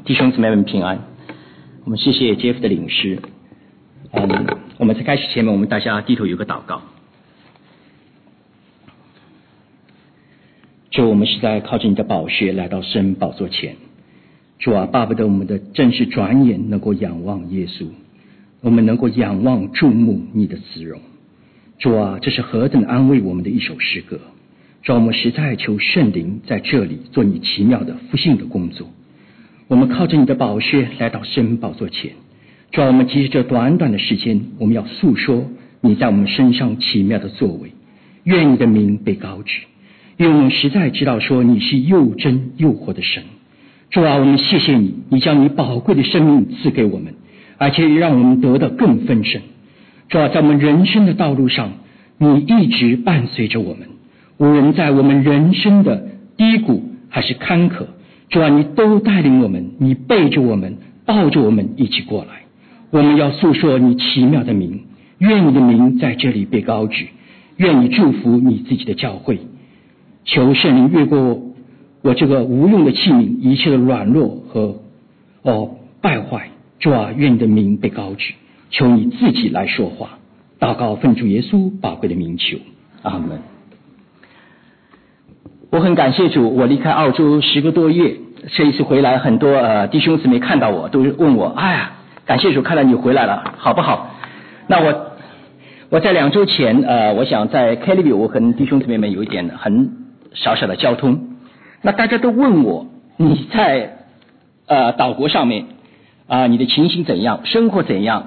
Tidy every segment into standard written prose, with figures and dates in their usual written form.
弟兄姊妹们平安。我们谢谢 Jeff 的领诗。我们在开始前面，我们大家低头有个祷告。主，我们是在靠着你的宝血来到圣宝座前。主啊，巴不得我们的正是转眼能够仰望耶稣，我们能够仰望注目你的慈容。主啊，这是何等安慰我们的一首诗歌。主啊，我们实在求圣灵在这里做你奇妙的复兴的工作。我们靠着你的宝血来到圣宝座前。主啊，我们藉着这短短的时间，我们要诉说你在我们身上奇妙的作为。愿你的名被高举，因为我们实在知道说你是又真又活的神。主啊，我们谢谢你，你将你宝贵的生命赐给我们，而且让我们得的更丰盛。主啊，在我们人生的道路上，你一直伴随着我们，无论在我们人生的低谷还是坎坷，主啊，你都带领我们，你背着我们，抱着我们一起过来。我们要诉说你奇妙的名，愿你的名在这里被高举，愿你祝福你自己的教会。求圣灵越过我这个无用的器皿，一切的软弱和败坏。主啊，愿你的名被高举，求你自己来说话。祷告奉主耶稣宝贵的名求，阿们。我很感谢主，我离开澳洲10个多月，这一次回来，很多弟兄姊妹看到我都问我，感谢主，看到你回来了，好不好？那我在2周前，我想在 Kellyville， 我跟弟兄姊妹们有一点很小小的交通。那大家都问我，你在岛国上面你的情形怎样，生活怎样，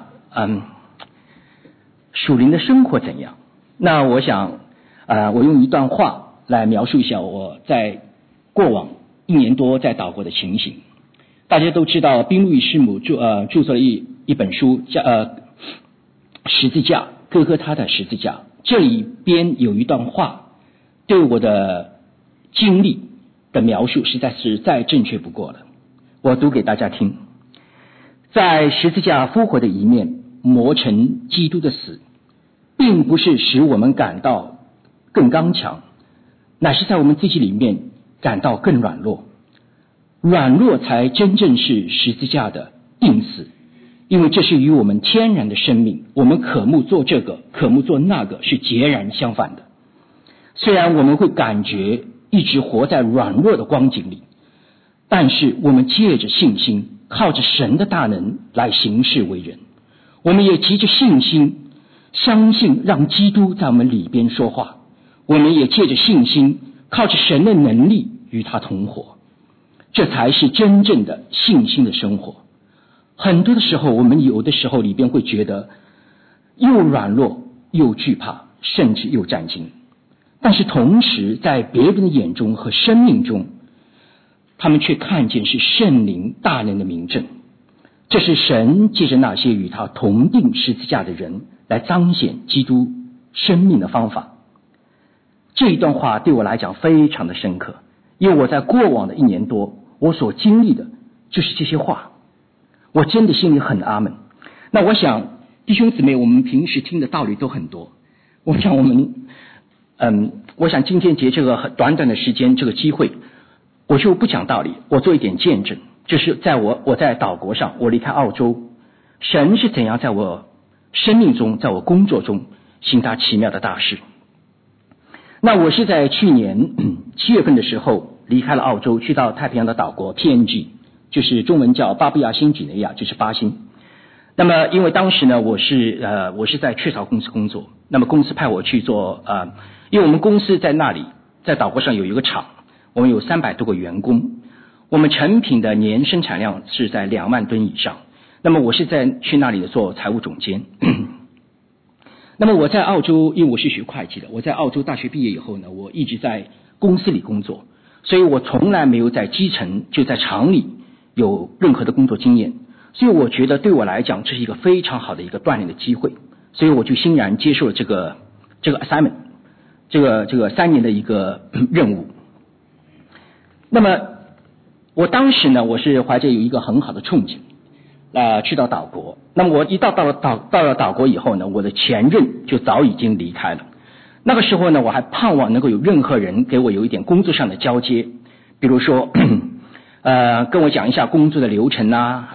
属灵的生活怎样？那我想我用一段话来描述一下我在过往1年多在岛国的情形。大家都知道宾路易师母著作了一本书叫十字架，哥哥他的十字架。这里边有一段话对我的经历的描述实在是再正确不过了，我读给大家听。在十字架复活的一面磨成基督的死，并不是使我们感到更刚强，乃是在我们自己里面感到更软弱。软弱才真正是十字架的定死，因为这是与我们天然的生命，我们渴慕做这个，渴慕做那个，是截然相反的。虽然我们会感觉一直活在软弱的光景里，但是我们借着信心，靠着神的大能来行事为人。我们也藉着信心，相信让基督在我们里边说话。我们也借着信心，靠着神的能力与他同活。这才是真正的信心的生活。很多的时候，我们有的时候里边会觉得又软弱又惧怕，甚至又战惊。但是同时在别人的眼中和生命中，他们却看见是圣灵大能的明证。这是神借着那些与他同定十字架的人来彰显基督生命的方法。这一段话对我来讲非常的深刻，因为我在过往的1年多，我所经历的就是这些话，我真的心里很阿们。那我想弟兄姊妹，我们平时听的道理都很多，我想今天借这个短短的时间，这个机会，我就不讲道理，我做一点见证，就是在我在岛国上，我离开澳洲，神是怎样在我生命中，在我工作中行他奇妙的大事。那我是在去年7月份的时候离开了澳洲，去到太平洋的岛国 PNG， 就是中文叫巴布亚新几内亚，就是巴新。那么因为当时呢，我是在雀巢公司工作，那么公司派我去做因为我们公司在那里，在岛国上有一个厂，我们有300多个员工，我们成品的年生产量是在2万吨以上。那么我是去那里做财务总监。那么我在澳洲，因为我是学会计的，我在澳洲大学毕业以后呢，我一直在公司里工作，所以我从来没有在基层就在厂里有任何的工作经验，所以我觉得对我来讲这是一个非常好的一个锻炼的机会，所以我就欣然接受了这个 assignment， 这个3年的一个任务。那么我当时呢，我是怀着有一个很好的憧憬去到岛国。那么我一到了岛国以后呢，我的前任就早已经离开了。那个时候呢，我还盼望能够有任何人给我有一点工作上的交接，比如说跟我讲一下工作的流程啊，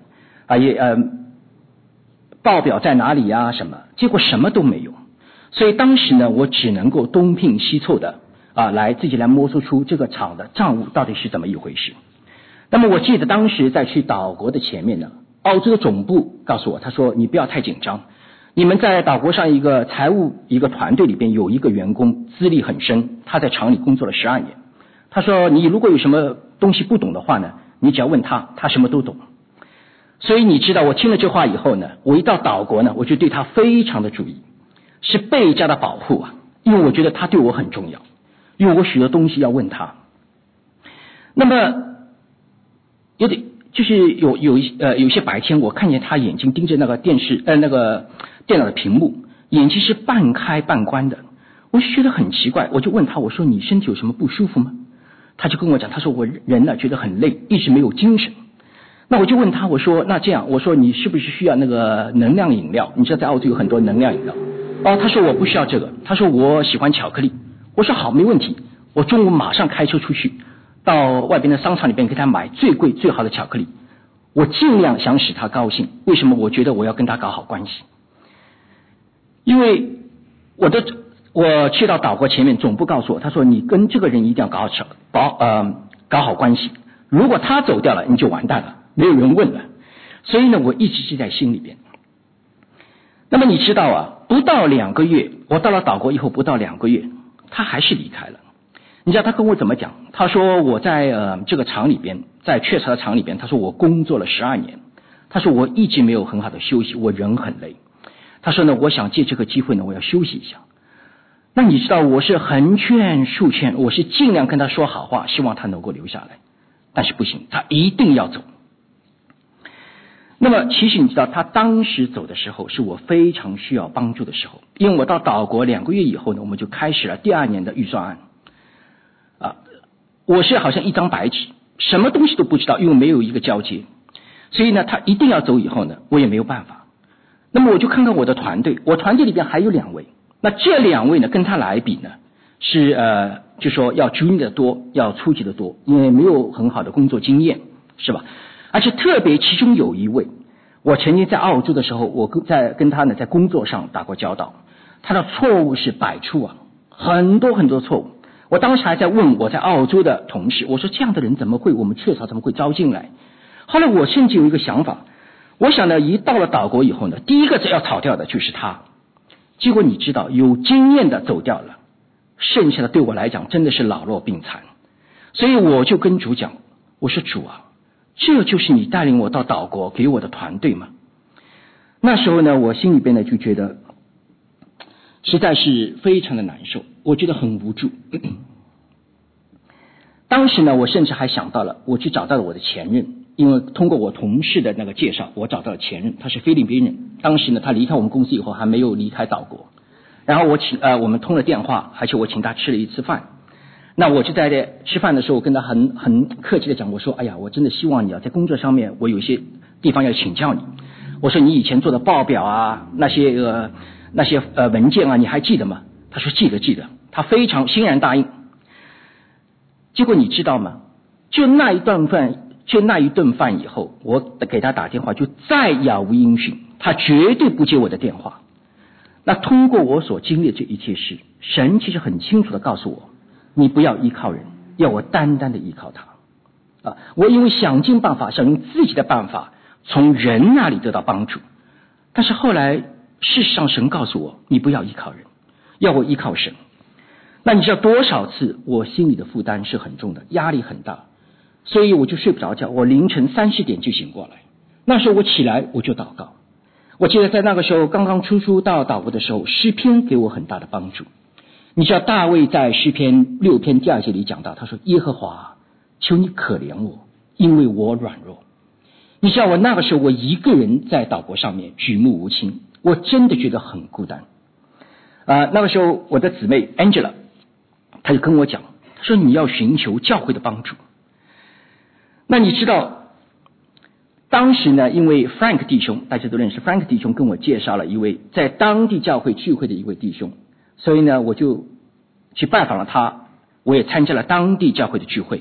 报表在哪里啊什么，结果什么都没有。所以当时呢，我只能够东拼西凑的自己来摸索出这个厂的账务到底是怎么一回事。那么我记得当时在去岛国的前面呢，澳洲的总部告诉我，他说你不要太紧张，你们在岛国上一个财务一个团队里边有一个员工资历很深，他在厂里工作了12年，他说你如果有什么东西不懂的话呢，你只要问他，他什么都懂。所以你知道我听了这话以后呢，我一到岛国呢，我就对他非常的注意，是倍加的保护啊，因为我觉得他对我很重要，因为我许多东西要问他。那么就是有些白天我看见他眼睛盯着那个电脑的屏幕，眼睛是半开半关的，我就觉得很奇怪，我就问他，我说你身体有什么不舒服吗？他就跟我讲，他说我人呢觉得很累，一直没有精神。那我就问他，我说那这样，我说你是不是需要那个能量饮料？你知道在澳洲有很多能量饮料。他说我不需要这个，他说我喜欢巧克力。我说好，没问题，我中午马上开车出去到外边的商场里边给他买最贵最好的巧克力，我尽量想使他高兴。为什么？我觉得我要跟他搞好关系，因为我去到岛国前面，总部告诉我，他说你跟这个人一定要搞好关系，如果他走掉了你就完蛋了，没有人问了。所以呢，我一直记在心里边。那么你知道不到2个月，我到了岛国以后不到2个月，他还是离开了。你知道他跟我怎么讲？他说我在这个厂里边，在雀巢的厂里边，他说我工作了12年，他说我一直没有很好的休息，我人很累。他说呢，我想借这个机会呢，我要休息一下。那你知道我是横劝竖劝，我是尽量跟他说好话，希望他能够留下来，但是不行，他一定要走。那么其实你知道他当时走的时候是我非常需要帮助的时候，因为我到岛国2个月以后呢，我们就开始了第2年的预算案我是好像一张白纸，什么东西都不知道，因为没有一个交接，所以呢他一定要走以后呢，我也没有办法。那么我就看看我的团队，我团队里边还有2位，那这2位呢跟他来比呢是就说要 junior 的多，要初级的多，因为没有很好的工作经验，是吧？而且特别其中有一位，我曾经在澳洲的时候，我跟他呢在工作上打过交道，他的错误是百出很多很多错误。我当时还在问我在澳洲的同事，我说这样的人怎么会我们雀巢怎么会招进来？后来我甚至有一个想法，我想呢，一到了岛国以后呢，第一个要炒掉的就是他。结果你知道，有经验的走掉了，剩下的对我来讲真的是老弱病残。所以我就跟主讲，我说主这就是你带领我到岛国给我的团队吗？那时候呢，我心里边呢就觉得实在是非常的难受，我觉得很无助。当时呢，我甚至还想到了，我去找到了我的前任，因为通过我同事的那个介绍，我找到了前任，他是菲律宾人。当时呢，他离开我们公司以后还没有离开岛国，然后我们通了电话，而且我请他吃了一次饭。那我就在吃饭的时候跟他很客气的讲，我说哎呀，我真的希望你在工作上面我有一些地方要请教你。我说你以前做的报表那些文件你还记得吗？他说记得，他非常欣然答应。结果你知道吗？就那一顿饭以后，我给他打电话就再杳无音讯，他绝对不接我的电话。那通过我所经历的这一切事，神其实很清楚的告诉我，你不要依靠人，要我单单的依靠他我因为想尽办法，想用自己的办法从人那里得到帮助，但是后来事实上神告诉我，你不要依靠人，要我依靠神。那你知道多少次我心里的负担是很重的，压力很大，所以我就睡不着觉，我凌晨30点就醒过来。那时候我起来我就祷告。我记得在那个时候刚刚初到岛国的时候，诗篇给我很大的帮助。你知道大卫在诗篇6篇第2节里讲到，他说耶和华求你可怜我，因为我软弱。你知道我那个时候我一个人在岛国上面举目无亲，我真的觉得很孤单那个时候我的姊妹 Angela 她就跟我讲，她说你要寻求教会的帮助。那你知道当时呢，因为 Frank 弟兄大家都认识， Frank 弟兄跟我介绍了一位在当地教会聚会的一位弟兄，所以呢我就去拜访了他，我也参加了当地教会的聚会。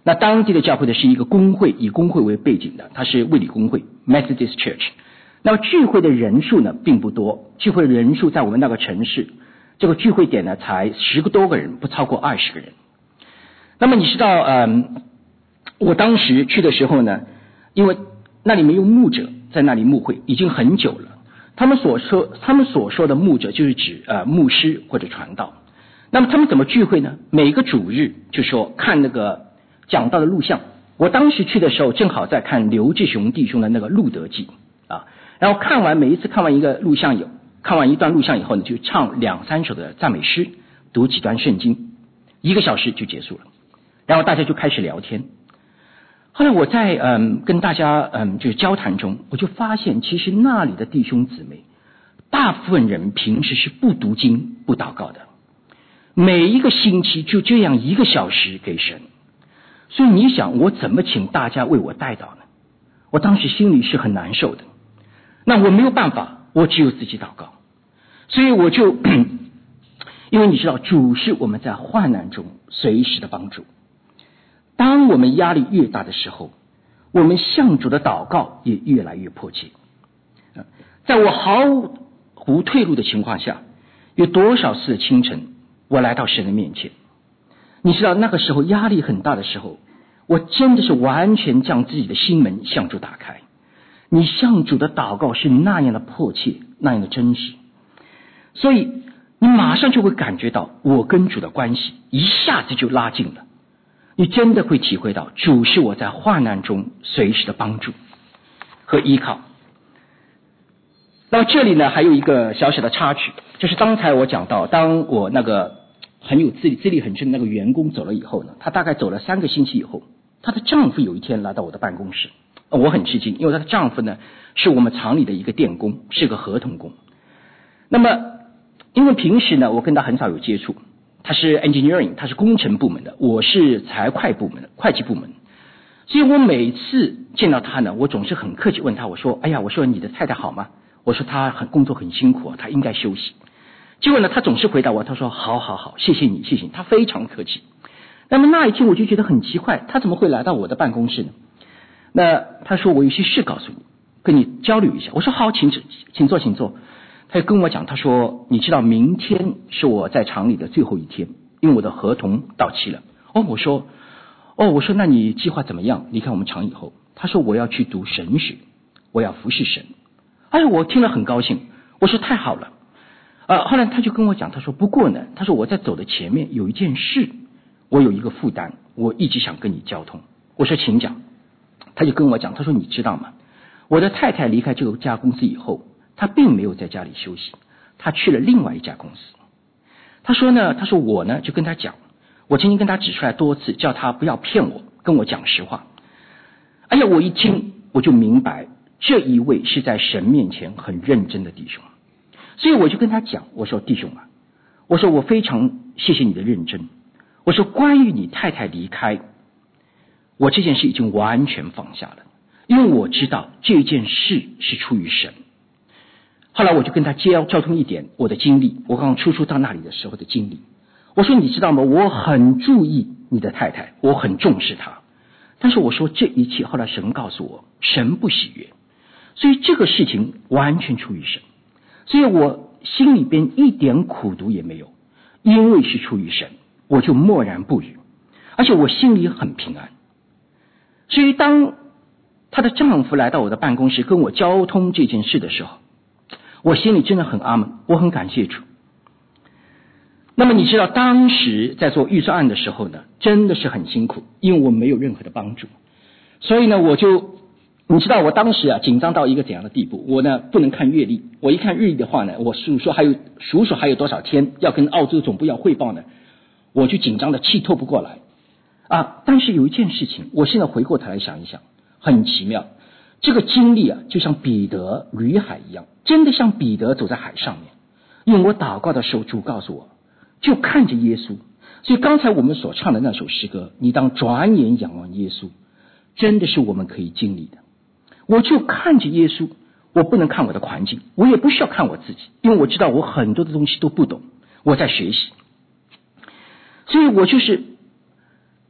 那当地的教会呢是一个公会，以公会为背景的，它是卫理公会 Methodist Church。那么聚会的人数呢并不多，聚会的人数在我们那个城市，这个聚会点呢才10多个人，不超过20个人。那么你知道，我当时去的时候呢，因为那里没有牧者在那里牧会，已经很久了。他们所说的牧者就是指牧师或者传道。那么他们怎么聚会呢？每个主日就说看那个讲道的录像。我当时去的时候正好在看刘志雄弟兄的那个路德记啊，然后每一次看完一段录像以后呢，就唱2-3首的赞美诗，读几段圣经，1个小时就结束了。然后大家就开始聊天。后来我在跟大家就是交谈中，我就发现其实那里的弟兄姊妹大部分人平时是不读经不祷告的，每一个星期就这样1个小时给神。所以你想我怎么请大家为我代祷呢？我当时心里是很难受的。那我没有办法，我只有自己祷告。所以我就因为你知道主是我们在患难中随时的帮助。当我们压力越大的时候，我们向主的祷告也越来越迫切。在我毫无退路的情况下，有多少次的清晨我来到神的面前。你知道那个时候压力很大的时候，我真的是完全将自己的心门向主打开。你向主的祷告是那样的迫切，那样的真实，所以你马上就会感觉到我跟主的关系一下子就拉近了。你真的会体会到主是我在患难中随时的帮助和依靠。那么这里呢还有一个小小的插曲，就是刚才我讲到，当我那个很有资历很深的那个员工走了以后呢，他大概走了3个星期以后，她的丈夫有一天来到我的办公室。我很吃惊，因为她的丈夫呢是我们厂里的一个电工，是个合同工。那么因为平时呢我跟他很少有接触，他是 engineering， 他是工程部门的，我是财会部门的，会计部门。所以我每次见到他呢，我总是很客气问他，我说我说你的太太好吗？我说她工作很辛苦，她应该休息。结果呢他总是回答我，他说好，谢谢你，他非常客气。那么那一天我就觉得很奇怪，他怎么会来到我的办公室呢？那他说我有些事告诉你，跟你交流一下。我说好，请坐。他就跟我讲，他说你知道明天是我在厂里的最后一天，因为我的合同到期了。我说那你计划怎么样？离开我们厂以后？他说我要去读神学，我要服侍神。我听了很高兴，我说太好了。后来他就跟我讲，他说不过呢，他说我在走的前面有一件事，我有一个负担，我一直想跟你交通。我说请讲。他就跟我讲，他说你知道吗？我的太太离开这家公司以后，她并没有在家里休息，她去了另外一家公司。他说我呢就跟他讲，我曾经跟他指出来多次，叫他不要骗我，跟我讲实话。我一听我就明白，这一位是在神面前很认真的弟兄。所以我就跟他讲，我说弟兄啊，我说我非常谢谢你的认真。我说关于你太太离开，我这件事已经完全放下了，因为我知道这件事是出于神。后来我就跟他交通一点我的经历，我刚刚初到那里的时候的经历。我说你知道吗？我很注意你的太太，我很重视她，但是我说这一切后来神告诉我，神不喜悦，所以这个事情完全出于神。所以我心里边一点苦毒也没有，因为是出于神，我就默然不语，而且我心里很平安。所以当她的丈夫来到我的办公室跟我交通这件事的时候，我心里真的很阿们，我很感谢主。那么你知道当时在做预算案的时候呢，真的是很辛苦，因为我没有任何的帮助。所以呢你知道我当时紧张到一个怎样的地步，我呢不能看月历，我一看日历的话呢，我数数还有多少天要跟澳洲总部要汇报呢，我就紧张的气透不过来但是有一件事情，我现在回过头来想一想，很奇妙。这个经历就像彼得履海一样，真的像彼得走在海上面。因为我祷告的时候，主告诉我，就看着耶稣。所以刚才我们所唱的那首诗歌，你当转眼仰望耶稣，真的是我们可以经历的。我就看着耶稣，我不能看我的环境，我也不需要看我自己，因为我知道我很多的东西都不懂，我在学习。所以我就是到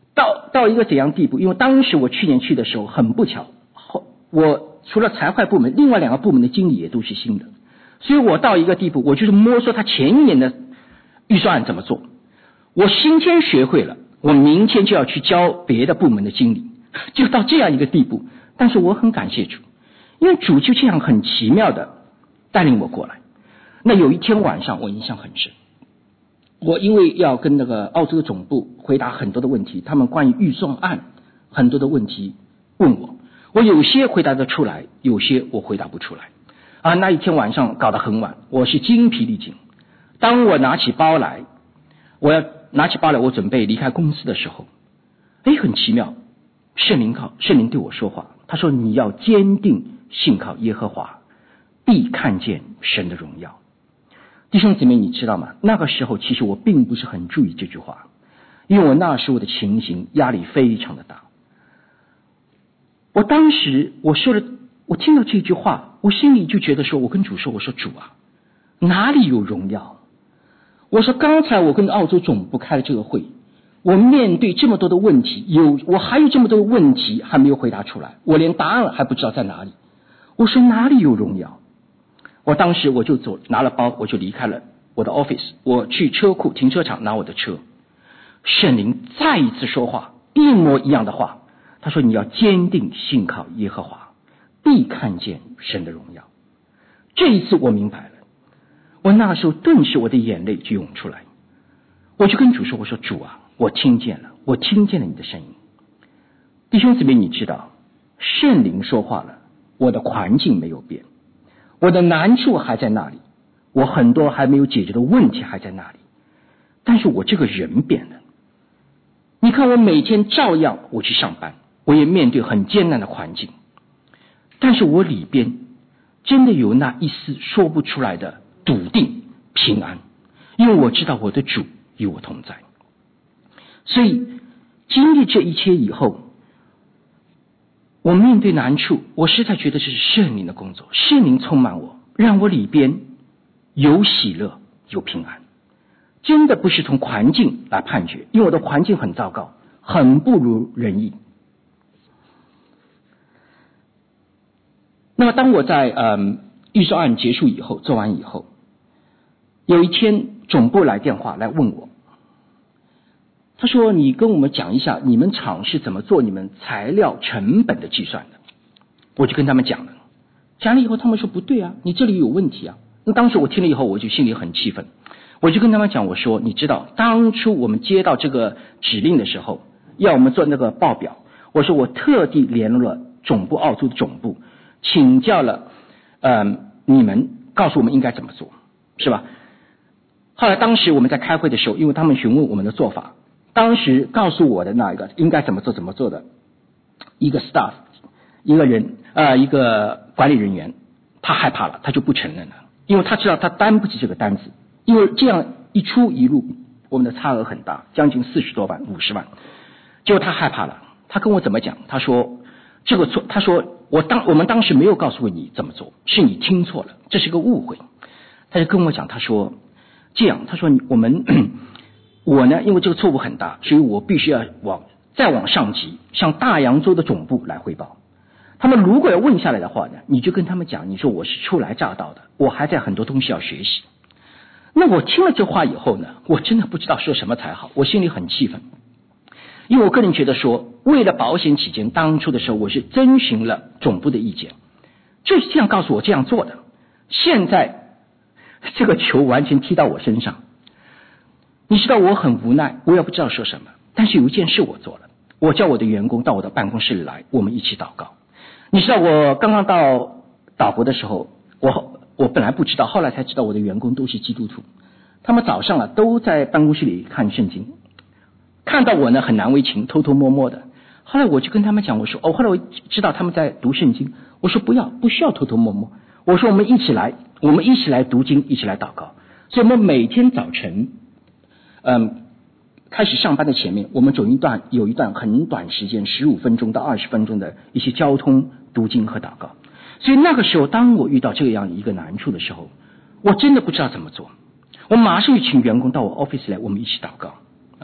到一个怎样地步？因为当时我去年去的时候很不巧，我除了财会部门，另外2个部门的经理也都是新的，所以我到一个地步，我就是摸索他前1年的预算案怎么做。我今天学会了，我明天就要去教别的部门的经理，就到这样一个地步。但是我很感谢主，因为主就这样很奇妙的带领我过来。那有一天晚上我印象很深，我因为要跟那个澳洲的总部回答很多的问题，他们关于预算案很多的问题问我，我有些回答得出来，有些我回答不出来啊。那一天晚上搞得很晚，我是精疲力尽。当我拿起包来，我准备离开公司的时候，很奇妙，圣灵对我说话，他说你要坚定信靠耶和华，必看见神的荣耀。弟兄姊妹，你知道吗？那个时候其实我并不是很注意这句话，因为我那时候的情形压力非常的大。我当时我听到这句话，我心里就觉得说，我跟主说，我说主啊，哪里有荣耀？我说刚才我跟澳洲总部开了这个会，我面对这么多的问题，我还有这么多的问题还没有回答出来，我连答案还不知道在哪里。我说哪里有荣耀？我当时我就拿了包，我就离开了我的 office， 我去车库停车场拿我的车。圣灵再一次说话，一模一样的话，他说你要坚定信靠耶和华，必看见神的荣耀。这一次我明白了，我那时候顿时我的眼泪就涌出来，我就跟主说，我说主啊，我听见了你的声音。弟兄姊妹，你知道圣灵说话了，我的环境没有变，我的难处还在那里，我很多还没有解决的问题还在那里，但是我这个人变了。你看我每天照样我去上班，我也面对很艰难的环境，但是我里边真的有那一丝说不出来的笃定平安，因为我知道我的主与我同在。所以经历这一切以后，我面对难处，我实在觉得这是圣灵的工作，圣灵充满我，让我里边有喜乐有平安。真的不是从环境来判决，因为我的环境很糟糕，很不如人意。那么当我在预算案结束以后，做完以后，有一天总部来电话来问我，他说你跟我们讲一下你们厂是怎么做你们材料成本的计算的。我就跟他们讲了以后，他们说不对啊，你这里有问题啊。那当时我听了以后，我就心里很气愤，我就跟他们讲，我说你知道当初我们接到这个指令的时候，要我们做那个报表，我说我特地联络了澳洲的总部，请教了你们，告诉我们应该怎么做，是吧？后来当时我们在开会的时候，因为他们询问我们的做法，当时告诉我的那一个应该怎么做的一个 staff 一个管理人员，他害怕了，他就不承认了，因为他知道他担不起这个单子，因为这样一出一入我们的差额很大，将近40多万50万，结果他害怕了，他跟我怎么讲，他说这个错，他说我们当时没有告诉过你怎么做，是你听错了，这是个误会。他就跟我讲，他说这样，他说我呢因为这个错误很大，所以我必须要再往上级，向大洋洲的总部来汇报。他们如果要问下来的话呢，你就跟他们讲，你说我是初来乍到的，我还在很多东西要学习。那我听了这话以后呢，我真的不知道说什么才好，我心里很气愤。因为我个人觉得说，为了保险起见，当初的时候我是征询了总部的意见，就是这样告诉我这样做的。现在这个球完全踢到我身上，你知道我很无奈，我也不知道说什么。但是有一件事我做了，我叫我的员工到我的办公室里来，我们一起祷告。你知道我刚刚到岛国的时候，我本来不知道，后来才知道我的员工都是基督徒，他们早上都在办公室里看圣经，看到我呢很难为情，偷偷摸摸的。后来我就跟他们讲，我说后来我知道他们在读圣经，我说不需要偷偷摸摸，我说我们一起来读经，一起来祷告。所以我们每天早晨开始上班的前面，我们有一段很短时间15分钟到20分钟的一些交通读经和祷告。所以那个时候当我遇到这样一个难处的时候，我真的不知道怎么做，我马上就请员工到我 office 来，我们一起祷告啊。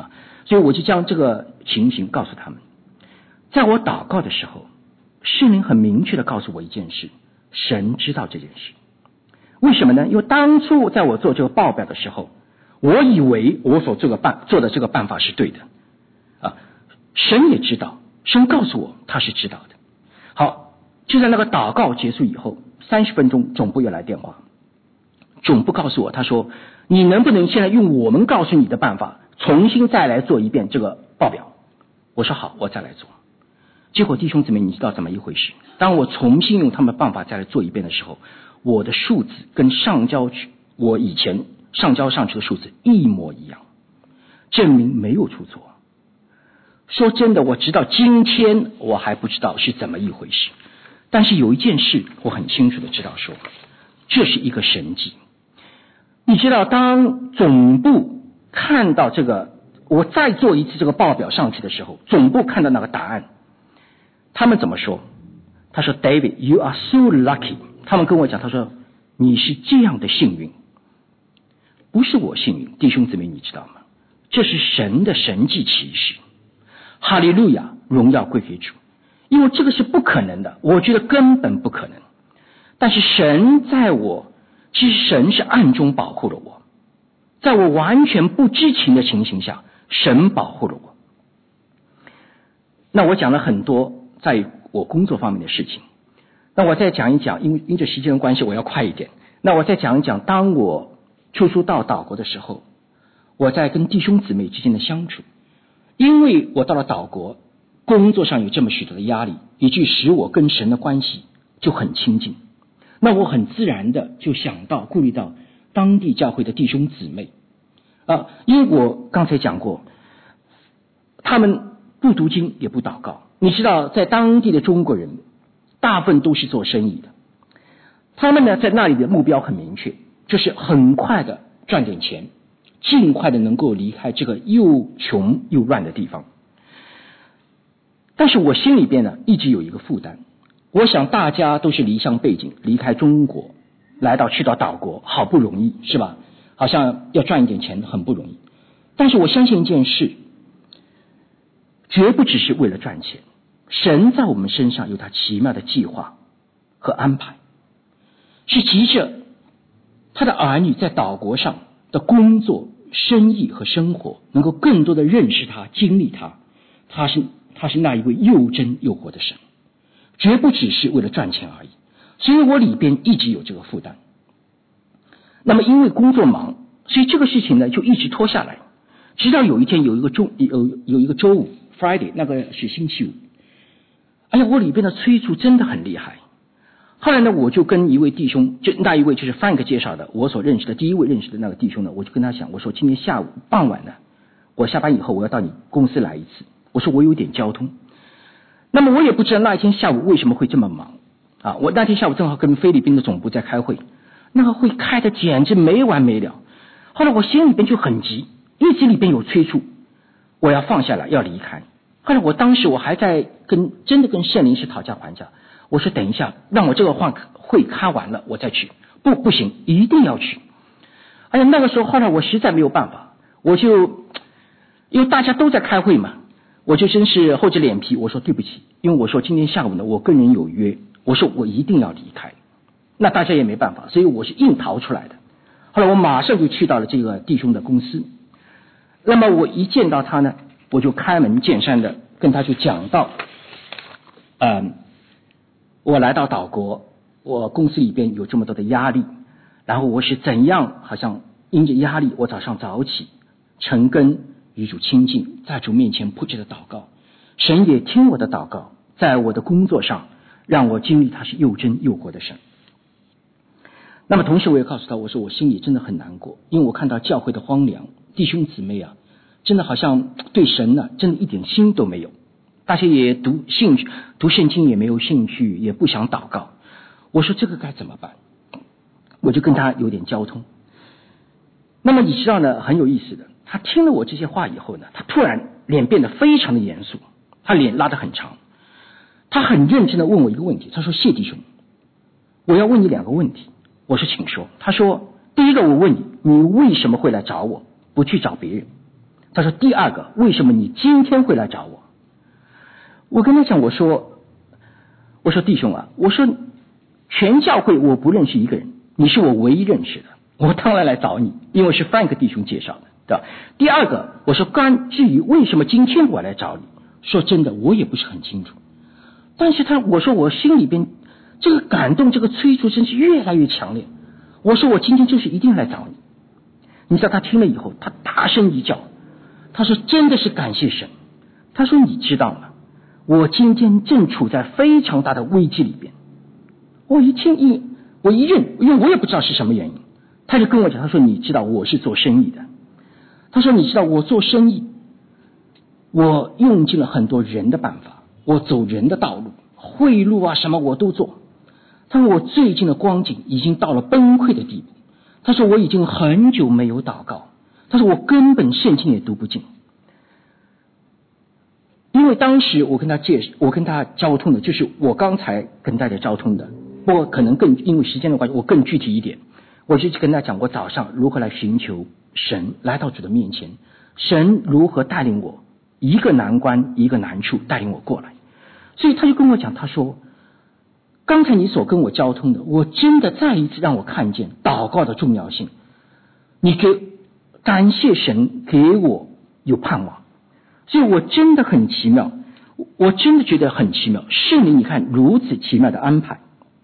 所以我就将这个情形告诉他们。在我祷告的时候，圣灵很明确的告诉我一件事，神知道这件事。为什么呢？因为当初在我做这个报表的时候，我以为我所做的这个办法是对的啊，神也知道，神告诉我他是知道的。好，就在那个祷告结束以后30分钟，总部又来电话，总部告诉我，他说你能不能现在用我们告诉你的办法重新再来做一遍这个报表？我说好，我再来做。结果弟兄姊妹，你知道怎么一回事？当我重新用他们的办法再来做一遍的时候，我的数字跟我以前上交上去的数字一模一样，证明没有出错。说真的，我直到今天我还不知道是怎么一回事，但是有一件事我很清楚的知道，说这是一个神迹。你知道，当总部看到这个，我再做一次这个报表上去的时候，总部看到那个答案，他们怎么说？他说 David you are so lucky， 他们跟我讲，他说你是这样的幸运，不是我幸运，弟兄姊妹你知道吗？这是神的神迹奇事，哈利路亚，荣耀归给主。因为这个是不可能的，我觉得根本不可能，但是神其实神是暗中保护了我，在我完全不知情的情形下，神保护了我。那我讲了很多在我工作方面的事情，那我再讲一讲，因着时间的关系我要快一点，那我再讲一讲当我出书到岛国的时候，我在跟弟兄姊妹之间的相处。因为我到了岛国，工作上有这么许多的压力，以至于使我跟神的关系就很亲近。那我很自然的就想到顾虑到当地教会的弟兄姊妹因为我刚才讲过，他们不读经也不祷告。你知道，在当地的中国人大部分都是做生意的，他们呢在那里的目标很明确，就是很快的赚点钱，尽快的能够离开这个又穷又乱的地方。但是我心里边呢一直有一个负担，我想大家都是离乡背井，离开中国去到岛国，好不容易是吧？好像要赚一点钱很不容易。但是我相信一件事，绝不只是为了赚钱，神在我们身上有他奇妙的计划和安排，是急着他的儿女在岛国上的工作、生意和生活能够更多的认识他、经历他。他是那一位又真又活的神，绝不只是为了赚钱而已。所以我里边一直有这个负担。那么因为工作忙，所以这个事情呢就一直拖下来，直到有一天有一个周五 Friday， 那个是星期五，哎呀，我里边的催促真的很厉害。后来呢，我就跟一位弟兄，那一位就是 Frank 介绍的，我所认识的第一位认识的那个弟兄呢，我就跟他讲，我说今天下午傍晚呢，我下班以后我要到你公司来一次，我说我有点交通。那么我也不知道那一天下午为什么会这么忙我那天下午正好跟菲律宾的总部在开会，那个会开的简直没完没了。后来我心里边就很急，一直里边有催促，我要放下来要离开。后来当时我还在真的跟圣灵是讨价还价，我说等一下让我这个会开完了我再去，不行，一定要去。哎呀，那个时候后来我实在没有办法，因为大家都在开会嘛，我就真是厚着脸皮，我说对不起，因为我说今天下午呢我跟人有约，我说我一定要离开。那大家也没办法，所以我是硬逃出来的。后来我马上就去到了这个弟兄的公司，那么我一见到他呢，我就开门见山的跟他就讲到我来到岛国，我公司里边有这么多的压力，然后我是怎样好像因着压力，我早上早起晨更与主亲近，在主面前迫切的祷告，神也听我的祷告，在我的工作上让我经历他是又真又活的神。那么同时我也告诉他，我说我心里真的很难过，因为我看到教会的荒凉，弟兄姊妹真的好像对神真的一点心都没有，大家也读圣经也没有兴趣，也不想祷告。我说这个该怎么办？我就跟他有点交通。那么你知道呢，很有意思的，他听了我这些话以后呢，他突然脸变得非常的严肃，他脸拉得很长，他很认真的问我一个问题，他说谢弟兄，我要问你2个问题。我说请说。他说第一个我问你，你为什么会来找我，不去找别人？ 他说第二个，为什么你今天会来找我？我跟他讲，我说弟兄啊，我说全教会我不认识一个人，你是我唯一认识的，我当然来找你，因为是 Frank 弟兄介绍的，对吧？第二个，我说至于为什么今天我来找你，说真的我也不是很清楚，但是我说我心里边这个感动，这个催促真是越来越强烈。我说我今天就是一定来找你。你知道他听了以后，他大声一叫，他说真的是感谢神。他说你知道吗？我今天正处在非常大的危机里边。我一听我一认，因为我也不知道是什么原因，他就跟我讲，他说你知道我是做生意的，他说你知道我做生意，我用尽了很多人的办法，我走人的道路，贿赂啊什么我都做。他说我最近的光景已经到了崩溃的地步，他说我已经很久没有祷告，他说我根本圣经也读不进。因为当时我跟他交通的就是我刚才跟大家交通的，不过可能因为时间的关系我更具体一点，我就跟他讲我早上如何来寻求神，来到主的面前，神如何带领我一个难关一个难处带领我过来。所以他就跟我讲，他说刚才你所跟我交通的，我真的再一次让我看见祷告的重要性，感谢神给我有盼望。所以我真的很奇妙，我真的觉得很奇妙，圣灵你看如此奇妙的安排。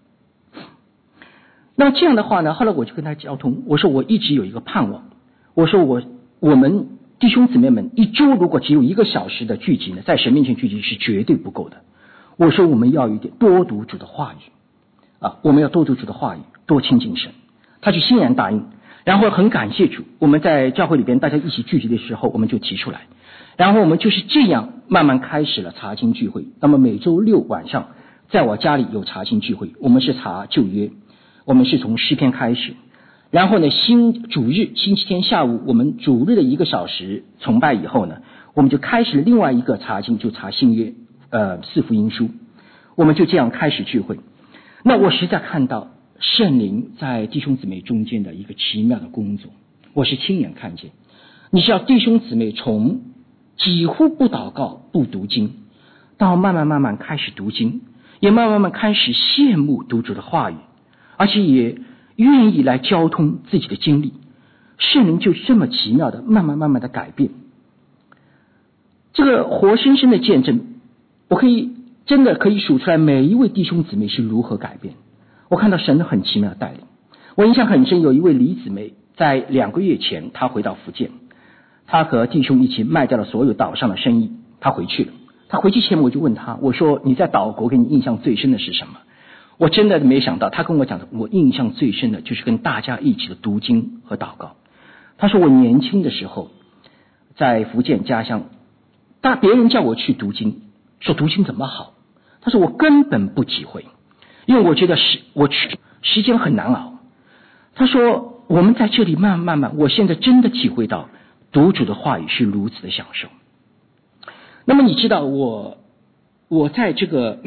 那这样的话呢，后来我就跟他交通，我说我一直有一个盼望，我说我们弟兄姊妹们一周如果只有1个小时的聚集呢，在神面前聚集是绝对不够的。我说我们要多读主的话语我们要多读主的话语，多亲近神。他就欣然答应，然后很感谢主，我们在教会里边大家一起聚集的时候，我们就提出来，然后我们就是这样慢慢开始了查经聚会。那么每周6晚上在我家里有查经聚会，我们是查旧约，我们是从诗篇开始，然后呢主日星期天下午我们主日的1个小时崇拜以后呢，我们就开始了另外一个查经，就查新约4福音书，我们就这样开始聚会。那我实在看到圣灵在弟兄姊妹中间的一个奇妙的工作，我是亲眼看见。你知道弟兄姊妹从几乎不祷告不读经，到慢慢开始读经，也慢慢开始羡慕读主的话语，而且也愿意来交通自己的经历，圣灵就这么奇妙的慢慢的改变。这个活生生的见证，我真的可以数出来每一位弟兄姊妹是如何改变。我看到神很奇妙的带领。我印象很深，有一位李姊妹在2个月前她回到福建，她和弟兄一起卖掉了所有岛上的生意，她回去了。她回去前我就问她，我说你在岛国给你印象最深的是什么？我真的没想到，她跟我讲的，我印象最深的就是跟大家一起的读经和祷告。她说我年轻的时候在福建家乡，别人叫我去读经，说读经怎么好，她说我根本不体会，因为我觉得我去时间很难熬。她说我们在这里慢慢，我现在真的体会到读主的话语是如此的享受。那么你知道我在这个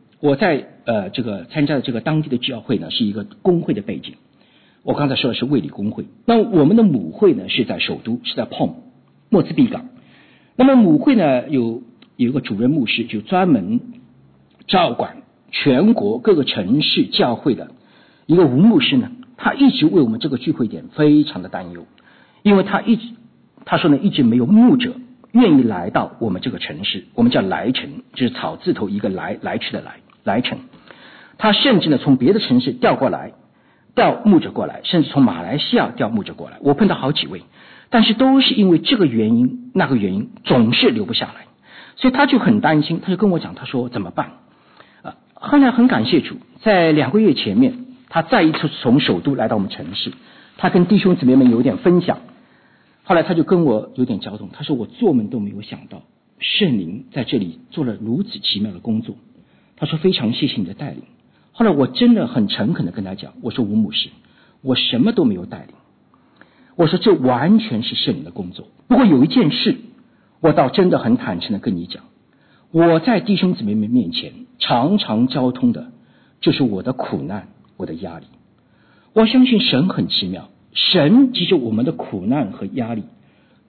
参加的这个当地的教会呢，是一个公会的背景。我刚才说的是卫理公会，那我们的母会呢是在首都，是在莫兹比港。那么母会呢有一个主任牧师，就专门照管全国各个城市教会的一个吴牧师呢，他一直为我们这个聚会点非常的担忧，因为他说呢一直没有牧者愿意来到我们这个城市，我们叫来城，就是草字头一个来去的来城。他甚至呢从别的城市调牧者过来，甚至从马来西亚调牧者过来，我碰到好几位，但是都是因为这个原因那个原因总是留不下来，所以他就很担心，他就跟我讲，他说怎么办后来很感谢主，在2个月前面他再一次从首都来到我们城市，他跟弟兄姊妹们有点分享，后来他就跟我有点交通，他说我做梦都没有想到圣灵在这里做了如此奇妙的工作，他说非常谢谢你的带领。后来我真的很诚恳的跟他讲，我说吴牧师，我什么都没有带领，我说这完全是圣灵的工作。不过有一件事我倒真的很坦诚的跟你讲，我在弟兄姊妹们面前常常交通的就是我的苦难，我的压力。我相信神很奇妙，神藉着我们的苦难和压力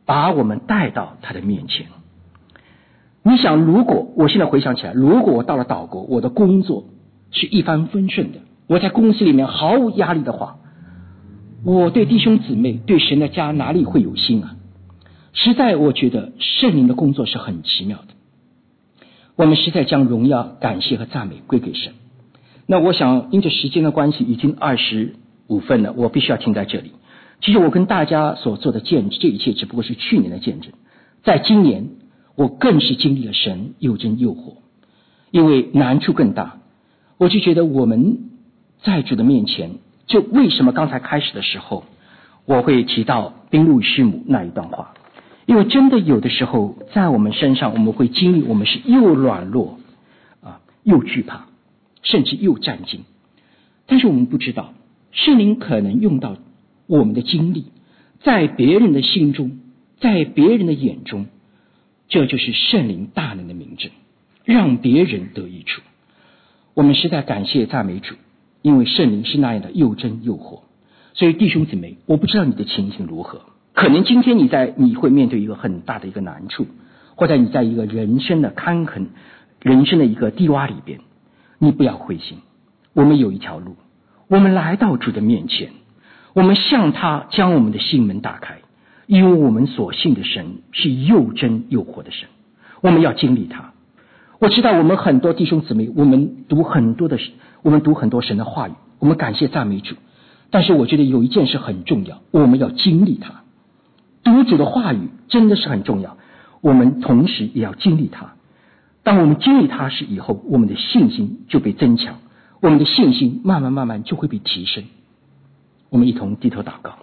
把我们带到他的面前。你想，如果我现在回想起来，如果我到了岛国，我的工作是一帆风顺的，我在公司里面毫无压力的话，我对弟兄姊妹对神的家哪里会有心啊？实在我觉得圣灵的工作是很奇妙的，我们实在将荣耀感谢和赞美归给神。那我想因着时间的关系已经25分了，我必须要停在这里。其实我跟大家所做的见证，这一切只不过是去年的见证，在今年我更是经历了神又真又活，因为难处更大。我就觉得我们在主的面前，就为什么刚才开始的时候我会提到宾路与师母那一段话，因为真的有的时候在我们身上，我们会经历我们是又软弱又惧怕，甚至又战惊。但是我们不知道圣灵可能用到我们的经历，在别人的心中，在别人的眼中，这就是圣灵大能的明证，让别人得益处。我们实在感谢赞美主，因为圣灵是那样的又真又活。所以弟兄姊妹，我不知道你的情形如何，可能今天你会面对一个很大的一个难处，或者你在一个人生的坎坷，人生的一个低洼里边，你不要灰心，我们有一条路，我们来到主的面前，我们向他将我们的心门打开，因为我们所信的神是又真又活的神，我们要经历他。我知道我们很多弟兄姊妹，我们读很多神的话语，我们感谢赞美主，但是我觉得有一件事很重要，我们要经历它。读主的话语真的是很重要，我们同时也要经历它。当我们经历它时以后，我们的信心就被增强，我们的信心慢慢就会被提升。我们一同低头祷告。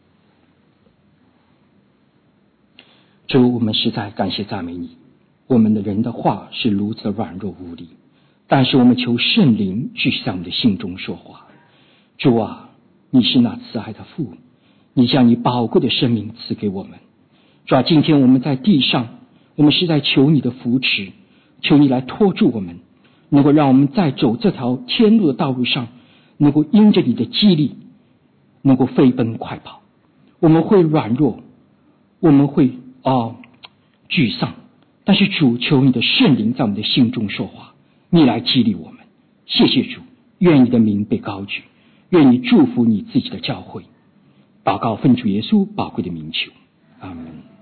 主，我们实在感谢赞美你，我们的人的话是如此的软弱无力，但是我们求圣灵继续在我们的心中说话。主啊，你是那慈爱的父，你将你宝贵的生命赐给我们。主啊，今天我们在地上，我们是在求你的扶持，求你来托住我们，能够让我们在走这条天路的道路上，能够因着你的激励，能够飞奔快跑。我们会软弱，我们会沮丧，但是主，求你的圣灵在我们的心中说话，你来激励我们。谢谢主，愿你的名被高举，愿你祝福你自己的教会。祷告奉主耶稣宝贵的名求，阿们。